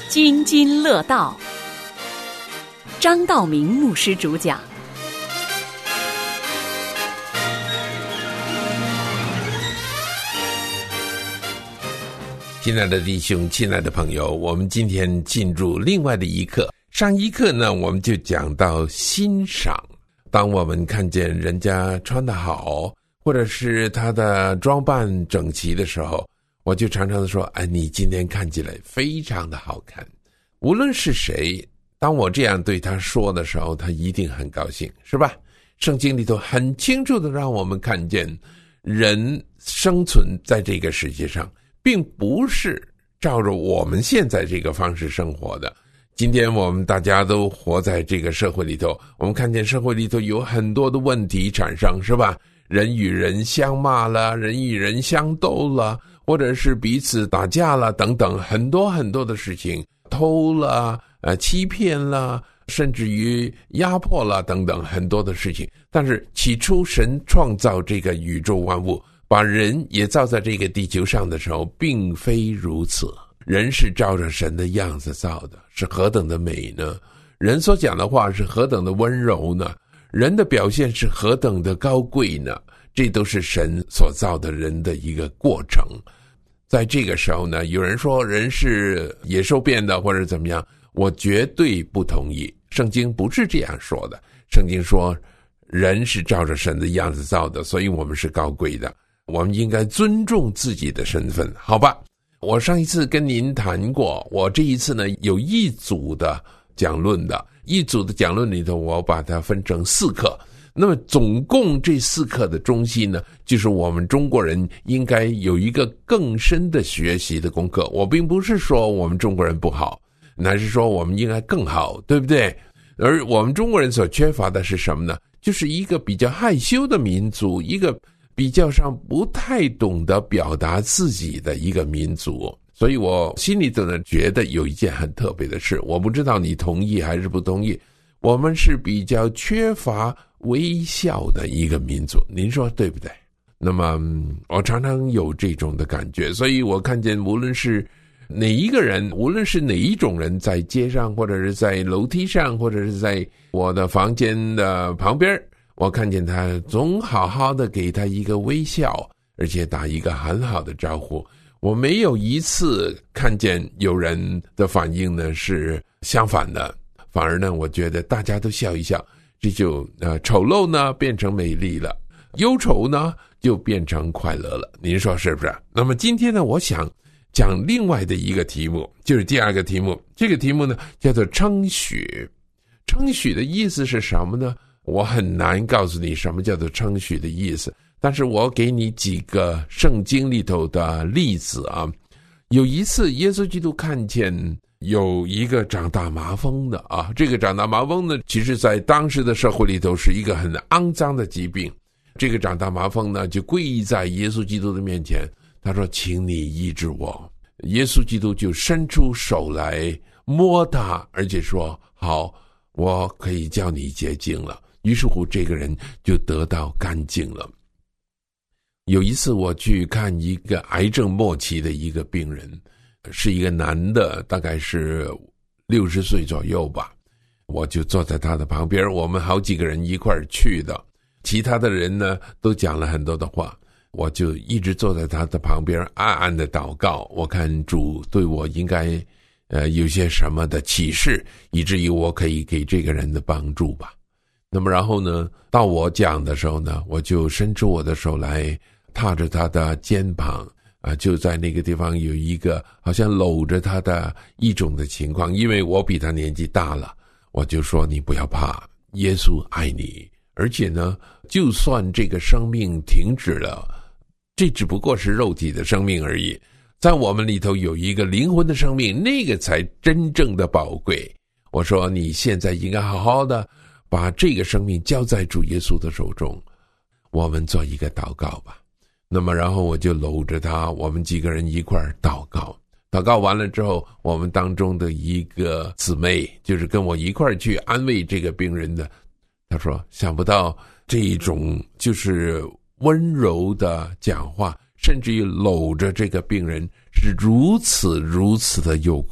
津津乐道，张道明牧师主讲。 亲爱的弟兄，亲爱的朋友，我们今天进入另外的一课。上一课呢，我们就讲到欣赏。当我们看见人家穿得好，或者是他的装扮整齐的时候，我就常常说，你今天看起来非常的好看。无论是谁，当我这样对他说的时候，他一定很高兴，是吧？圣经里头很清楚的让我们看见，人生存在这个世界上并不是照着我们现在这个方式生活的。今天我们大家都活在这个社会里头，我们看见社会里头有很多的问题产生，是吧？人与人相骂了，人与人相斗了，或者是彼此打架了等等，很多很多的事情，偷了，欺骗了，甚至于压迫了等等很多的事情。但是起初神创造这个宇宙万物，把人也造在这个地球上的时候，并非如此。人是照着神的样子造的，是何等的美呢？人所讲的话是何等的温柔呢？人的表现是何等的高贵呢？这都是神所造的人的一个过程。在这个时候呢，有人说人是野兽变的，或者怎么样，我绝对不同意。圣经不是这样说的。圣经说人是照着神的样子造的，所以我们是高贵的，我们应该尊重自己的身份，好吧？我上一次跟您谈过，我这一次呢有一组的讲论的，一组的讲论里头，我把它分成4课。那么总共这4课的中心呢，就是我们中国人应该有一个更深的学习的功课。我并不是说我们中国人不好，乃是说我们应该更好，对不对？而我们中国人所缺乏的是什么呢？就是一个比较害羞的民族，一个比较上不太懂得表达自己的一个民族。所以我心里头呢觉得有一件很特别的事，我不知道你同意还是不同意，我们是比较缺乏微笑的一个民族，您说对不对？那么我常常有这种的感觉，所以我看见无论是哪一个人，无论是哪一种人，在街上或者是在楼梯上，或者是在我的房间的旁边，我看见他总好好的给他一个微笑，而且打一个很好的招呼。我没有一次看见有人的反应呢是相反的，反而呢我觉得大家都笑一笑，这就丑陋呢变成美丽了，忧愁呢就变成快乐了，您说是不是？那么今天呢，我想讲另外的一个题目，就是第2个题目。这个题目呢叫做称许。称许的意思是什么呢？我很难告诉你什么叫做称许的意思，但是我给你几个圣经里头的例子啊。有一次耶稣基督看见有一个长大麻风的啊，这个长大麻风呢，其实在当时的社会里头是一个很肮脏的疾病。这个长大麻风呢就跪在耶稣基督的面前，他说请你医治我。耶稣基督就伸出手来摸他，而且说好，我可以叫你洁净了。于是乎这个人就得到干净了。有一次我去看一个癌症末期的一个病人，是一个男的，大概是60岁左右吧。我就坐在他的旁边，我们好几个人一块儿去的，其他的人呢都讲了很多的话，我就一直坐在他的旁边暗暗的祷告，我看主对我应该有些什么的启示，以至于我可以给这个人的帮助吧。那么然后呢，到我讲的时候呢，我就伸出我的手来踏着他的肩膀就在那个地方有一个好像搂着他的一种的情况，因为我比他年纪大了，我就说你不要怕，耶稣爱你，而且呢，就算这个生命停止了，这只不过是肉体的生命而已，在我们里头有一个灵魂的生命，那个才真正的宝贵。我说你现在应该好好的把这个生命交在主耶稣的手中，我们做一个祷告吧。那么然后我就搂着他，我们几个人一块儿祷告。祷告完了之后，我们当中的一个姊妹，就是跟我一块儿去安慰这个病人的，她说想不到这一种就是温柔的讲话，甚至于搂着这个病人是如此的有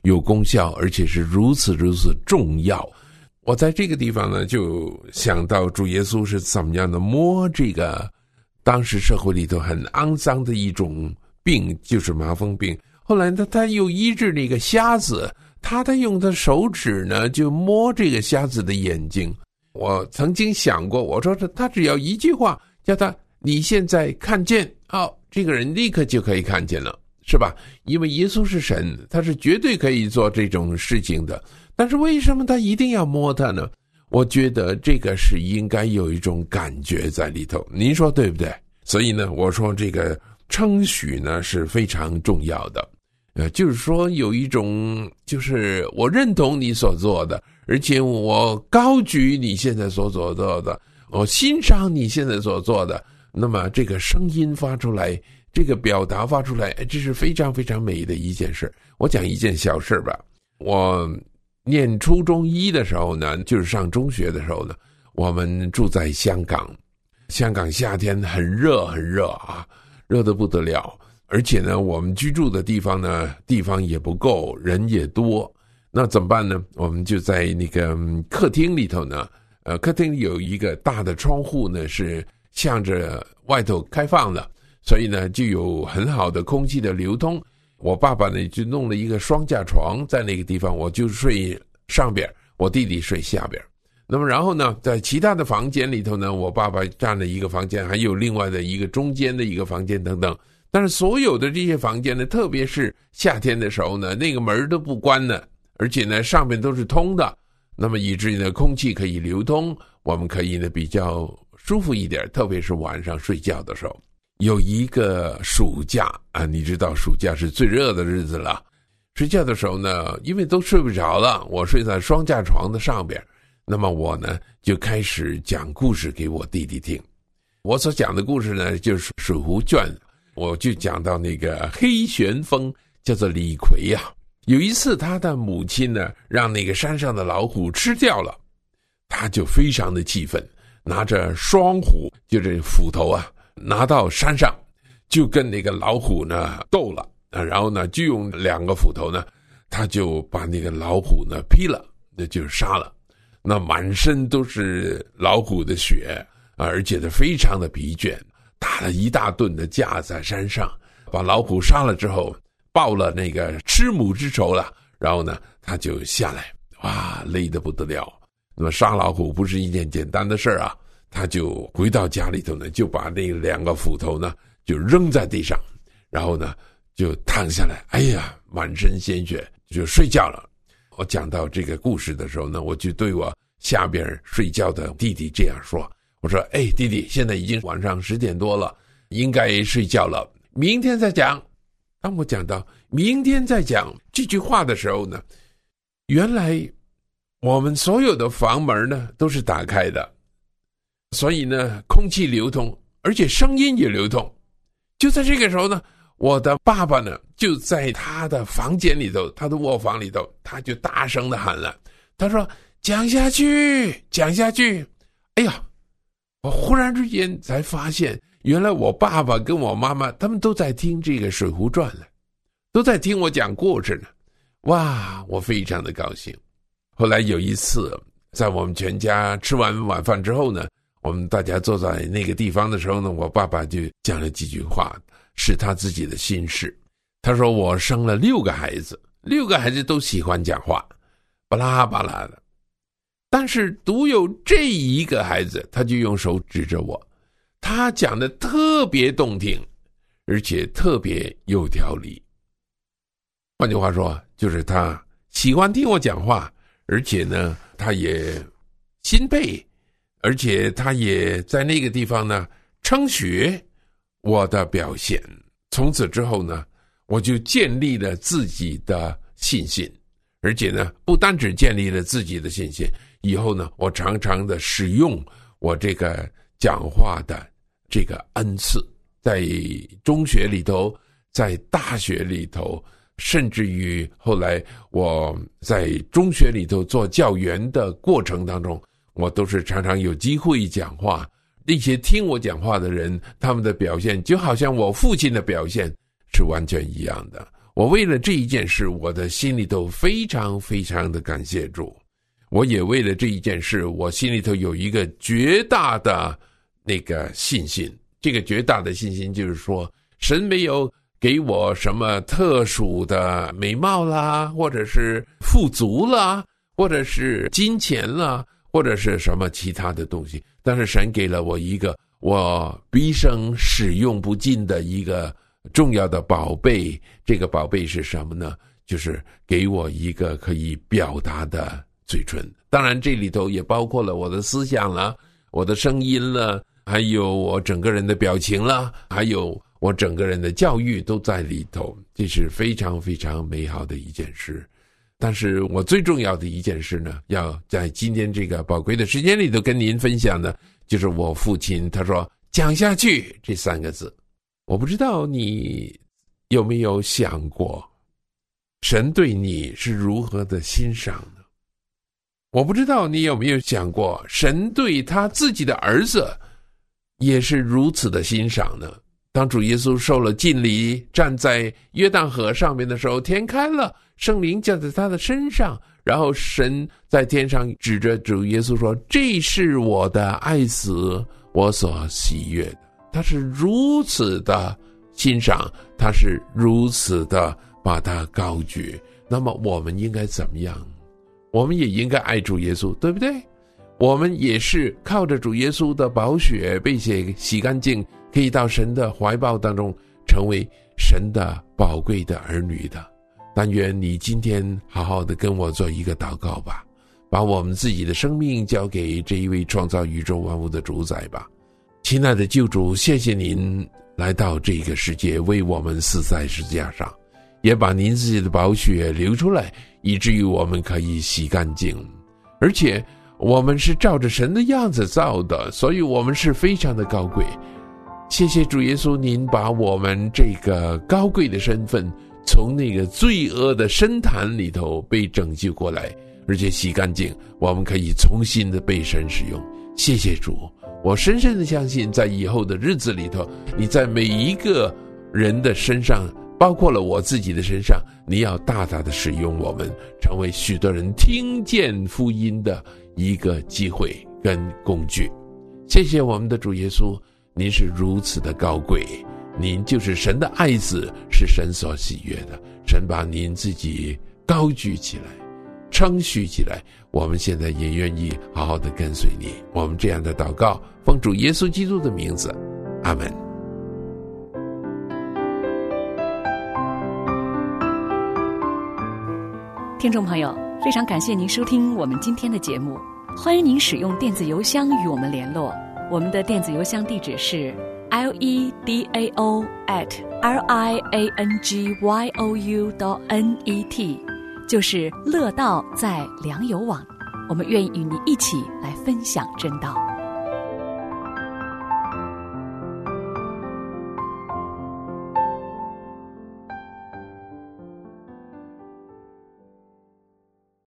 有功效，而且是如此如此重要。我在这个地方呢，就想到主耶稣是怎么样的摸这个当时社会里头很肮脏的一种病，就是麻风病。后来呢，他又医治那个瞎子，他用的手指呢就摸这个瞎子的眼睛。我曾经想过，我说他只要一句话叫他你现在看见，这个人立刻就可以看见了，是吧？因为耶稣是神，他是绝对可以做这种事情的。但是为什么他一定要摸他呢？我觉得这个是应该有一种感觉在里头，您说对不对？所以呢，我说这个称许呢是非常重要的。就是说有一种，就是我认同你所做的，而且我高举你现在所做的，我欣赏你现在所做的。那么这个声音发出来，这个表达发出来，这是非常非常美的一件事。我讲一件小事吧。我念初中一的时候呢，就是上中学的时候呢，我们住在香港。香港夏天很热很热啊，热得不得了。而且呢，我们居住的地方呢，地方也不够，人也多，那怎么办呢？我们就在那个客厅里头呢，客厅里有一个大的窗户呢，是向着外头开放的，所以呢，就有很好的空气的流通。我爸爸呢，就弄了一个双架床在那个地方，我就睡上边，我弟弟睡下边。那么然后呢，在其他的房间里头呢，我爸爸占了一个房间，还有另外的一个中间的一个房间等等。但是所有的这些房间呢，特别是夏天的时候呢，那个门都不关呢，而且呢上面都是通的，那么以至于呢空气可以流通，我们可以呢比较舒服一点，特别是晚上睡觉的时候。有一个暑假啊，你知道暑假是最热的日子了，睡觉的时候呢，因为都睡不着了，我睡在双架床的上边，那么我呢就开始讲故事给我弟弟听。我所讲的故事呢就是《水浒传》，我就讲到那个黑旋风叫做李逵啊，有一次他的母亲呢让那个山上的老虎吃掉了，他就非常的气愤，拿着双虎，就这斧头啊，拿到山上就跟那个老虎呢斗了，然后呢就用2个斧头呢，他就把那个老虎呢劈了，那就杀了，那满身都是老虎的血，而且呢非常的疲倦，打了一大顿的架在山上，把老虎杀了之后报了那个吃母之仇了，然后呢他就下来，哇，累得不得了。那么杀老虎不是一件简单的事啊，他就回到家里头呢，就把那2个斧头呢就扔在地上，然后呢就躺下来，哎呀，满身鲜血，就睡觉了。我讲到这个故事的时候呢，我就对我下边睡觉的弟弟这样说，我说，弟弟，现在已经晚上10点多了，应该睡觉了，明天再讲。当我讲到明天再讲这句话的时候呢，原来我们所有的房门呢都是打开的，所以呢空气流通，而且声音也流通。就在这个时候呢，我的爸爸呢就在他的房间里头，他的卧房里头，他就大声的喊了，他说，讲下去，讲下去。哎呀，我忽然之间才发现，原来我爸爸跟我妈妈他们都在听这个《水浒传》了，都在听我讲故事呢。哇，我非常的高兴。后来有一次，在我们全家吃完晚饭之后呢，我们大家坐在那个地方的时候呢，我爸爸就讲了几句话，是他自己的心事。他说，我生了6个孩子，6个孩子都喜欢讲话，巴拉巴拉的，但是独有这一个孩子，他就用手指着我，他讲的特别动听，而且特别有条理。换句话说，就是他喜欢听我讲话，而且呢他也钦佩，而且他也在那个地方呢称许我的表现。从此之后呢，我就建立了自己的信心，而且呢不单只建立了自己的信心，以后呢我常常的使用我这个讲话的这个恩赐，在中学里头，在大学里头，甚至于后来我在中学里头做教员的过程当中，我都是常常有机会讲话，那些听我讲话的人，他们的表现就好像我父亲的表现是完全一样的。 我为了这一件事，我的心里头非常非常的感谢主。我也为了这一件事，我心里头有一个绝大的那个信心。这个绝大的信心就是说，神没有给我什么特殊的美貌啦，或者是富足啦，或者是金钱啦，或者是什么其他的东西，但是神给了我一个我毕生使用不尽的一个重要的宝贝。这个宝贝是什么呢？就是给我一个可以表达的嘴唇。当然这里头也包括了我的思想了，我的声音了，还有我整个人的表情了，还有我整个人的教育都在里头。这是非常非常美好的一件事。但是我最重要的一件事呢，要在今天这个宝贵的时间里头跟您分享的，就是我父亲他说讲下去这3个字。我不知道你有没有想过，神对你是如何的欣赏呢？我不知道你有没有想过，神对他自己的儿子也是如此的欣赏呢？当主耶稣受了浸礼，站在约旦河上面的时候，天开了，圣灵降在他的身上，然后神在天上指着主耶稣说，这是我的爱子，我所喜悦的。他是如此的欣赏，他是如此的把他高举。那么我们应该怎么样？我们也应该爱主耶稣，对不对？我们也是靠着主耶稣的宝血被洗干净，可以到神的怀抱当中，成为神的宝贵的儿女的。但愿你今天好好的跟我做一个祷告吧，把我们自己的生命交给这一位创造宇宙万物的主宰吧。亲爱的救主，谢谢您来到这个世界，为我们死在十字架上，也把您自己的宝血流出来，以至于我们可以洗干净。而且我们是照着神的样子造的，所以我们是非常的高贵。谢谢主耶稣，您把我们这个高贵的身份从那个罪恶的深潭里头被拯救过来，而且洗干净，我们可以重新的被神使用。谢谢主，我深深的相信，在以后的日子里头，你在每一个人的身上，包括了我自己的身上，你要大大的使用我们，成为许多人听见福音的一个机会跟工具。谢谢我们的主耶稣，您是如此的高贵，您就是神的爱子，是神所喜悦的。神把您自己高举起来，称许起来，我们现在也愿意好好的跟随你。我们这样的祷告，奉主耶稣基督的名字，阿们。 听众朋友，非常感谢您收听我们今天的节目，欢迎您使用电子邮箱与我们联络。我们的电子邮箱地址是 ledao@liangyou.net， 就是乐道在良友网。我们愿意与你一起来分享真道。